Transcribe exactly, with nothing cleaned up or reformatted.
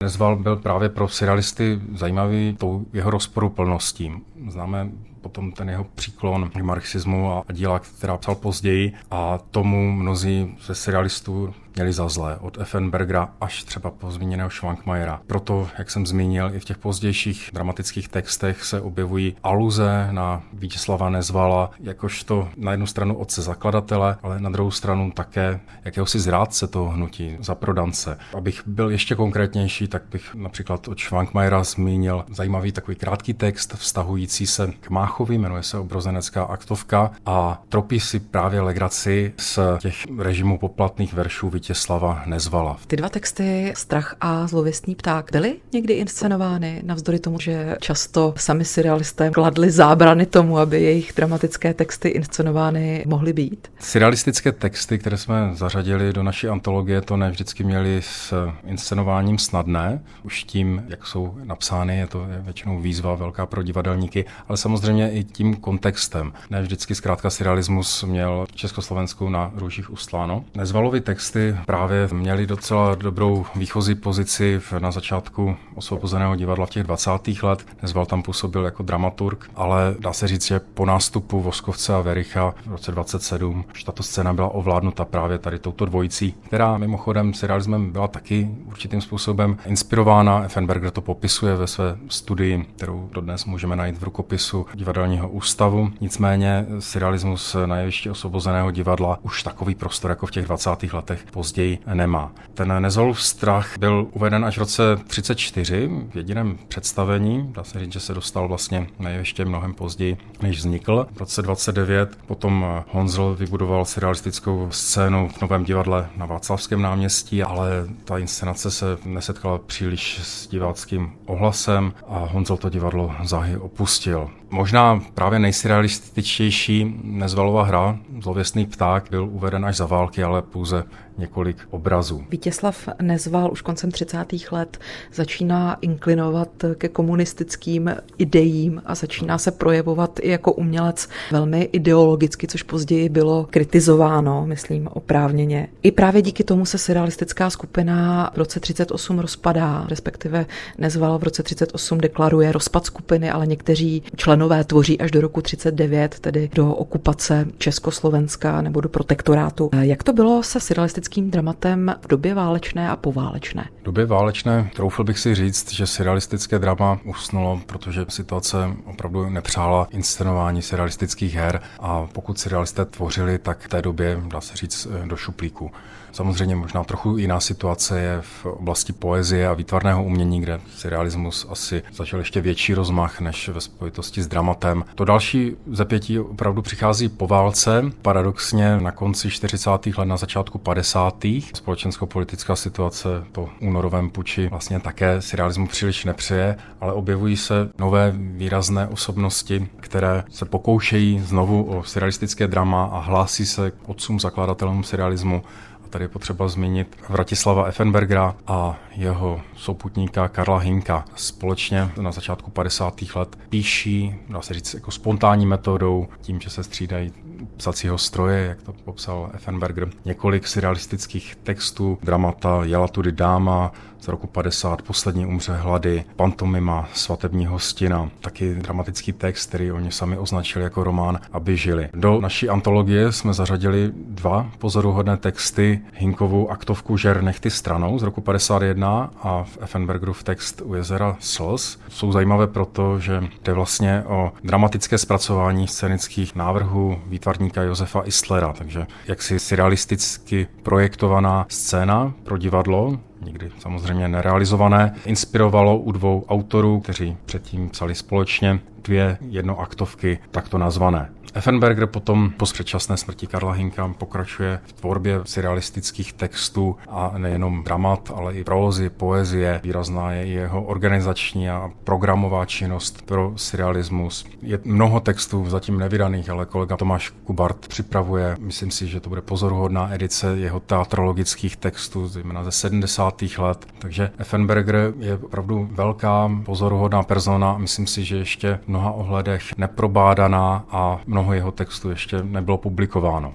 Nezval byl právě pro surrealisty zajímavý tou jeho rozporuplností. Známe potom ten jeho příklon k marxismu a díla, která psal později, a tomu mnozí ze surrealistů měli za zlé, od Effenbergera až třeba po zmíněného Švankmajera. Proto, jak jsem zmínil, i v těch pozdějších dramatických textech se objevují aluze na Vítězslava Nezvala, jakožto na jednu stranu otce zakladatele, ale na druhou stranu také jakéhosi zrádce toho hnutí, zaprodance. Abych byl ještě konkrétnější, tak bych například od Švankmajera zmínil zajímavý takový krátký text vztahující se k Máchovi, jmenuje se Obrozenecká aktovka a tropí si právě legraci z těch režimů poplatných veršů Vítězslava Nezvala. Ty dva texty, Strach a Zlověstný pták, byly někdy inscenovány, navzdory tomu, že často sami surrealisté kladli zábrany tomu, aby jejich dramatické texty inscenovány mohly být? Surrealistické texty, které jsme zařadili do naší antologie, to ne vždycky měli s inscenováním snadné. Už tím, jak jsou napsány, je to většinou výzva velká pro divadelníky, ale samozřejmě i tím kontextem. Ne vždycky zkrátka surrealismus měl Československu na růžích ustláno. Nezvalovy texty právě měli docela dobrou výchozí pozici na začátku Osvobozeného divadla v těch dvacátých let. Nezval tam působil jako dramaturg, ale dá se říct, že po nástupu Voskovce a Vericha v roce dvacet sedm už tato scéna byla ovládnuta právě tady touto dvojicí, která mimochodem surrealismem byla taky určitým způsobem inspirována. Effenberger to popisuje ve své studii, kterou dodnes můžeme najít v rukopisu Divadelního ústavu. Nicméně surrealismus na jevišti Osvobozeného divadla už takový prostor jako v těch dvacátých letech později nemá. Ten Nezvalův strach byl uveden až v roce třicet čtyři v jediném představení. Dá se říct, že se dostal vlastně na jeviště mnohem později, než vznikl. V roce dvacet devět potom Honzl vybudoval surrealistickou scénu v Novém divadle na Václavském náměstí, ale ta inscenace se nesetkala příliš s diváckým ohlasem a Honzl to divadlo záhy opustil. Možná právě nejsurrealističtější Nezvalova hra, Zlověstný pták, byl uveden až za války, ale pouze několik obrazů. Vítězslav Nezval už koncem třicátých let začíná inklinovat ke komunistickým ideím a začíná se projevovat i jako umělec velmi ideologicky, což později bylo kritizováno, myslím oprávněně. I právě díky tomu se surrealistická skupina v roce třicet osm rozpadá, respektive Nezval v roce třicet osm deklaruje rozpad skupiny, ale někteří členové tvoří až do roku třicet devět, tedy do okupace Československa nebo do protektorátu. Jak to bylo se surrealistickým dramatem v době válečné a poválečné? V době válečné troufl bych si říct, že surrealistické drama usnulo, protože situace opravdu nepřála inscenování surrealistických her a pokud surrealisté tvořili, tak v té době, dá se říct, do šuplíku. Samozřejmě možná trochu jiná situace je v oblasti poezie a výtvarného umění, kde surrealismus asi začal ještě větší rozmach než ve spojitosti s dramatem. To další zapětí opravdu přichází po válce, paradoxně na konci čtyřicátých let, na začátku padesátých Společensko-politická situace po únorovém puči vlastně také surrealismu příliš nepřeje, ale objevují se nové výrazné osobnosti, které se pokoušejí znovu o surrealistické drama a hlásí se k otcům zakladatelům surrealismu. Tady je potřeba zmínit Vratislava Effenbergera a jeho souputníka Karla Hynka. Společně na začátku padesátých let píší, dá se říct, jako spontánní metodou, tím, že se střídají psacího stroje, jak to popsal Effenberger, několik surrealistických textů, dramata Jela tudy dáma z roku padesát, Poslední umře hlady, Pantomima, Svatební hostina, taky dramatický text, který oni sami označili jako román Aby žili. Do naší antologie jsme zařadili dva pozoruhodné texty, Hynkovu aktovku Žer nechty stranou z roku padesát jedna a v Effenbergerův text U jezera slz. Jsou zajímavé proto, že jde vlastně o dramatické zpracování scénických návrhů výtvarníka Josefa Istlera, takže jaksi surrealisticky projektovaná scéna pro divadlo, nikdy samozřejmě nerealizované, inspirovalo u dvou autorů, kteří předtím psali společně dvě jednoaktovky takto nazvané. Effenberger potom po předčasné smrti Karla Hynka pokračuje v tvorbě surrealistických textů a nejenom dramat, ale i prózy, poezie. Výrazná je i jeho organizační a programová činnost pro surrealismus. Je mnoho textů zatím nevydaných, ale kolega Tomáš Kubart připravuje, myslím si, že to bude pozoruhodná edice jeho teatrologických textů, zejména ze sedmdesátých let. Takže Effenberger je opravdu velká, pozoruhodná persona. Myslím si, že ještě v mnoha ohledech neprobádaná a mnoho jeho textů ještě nebylo publikováno.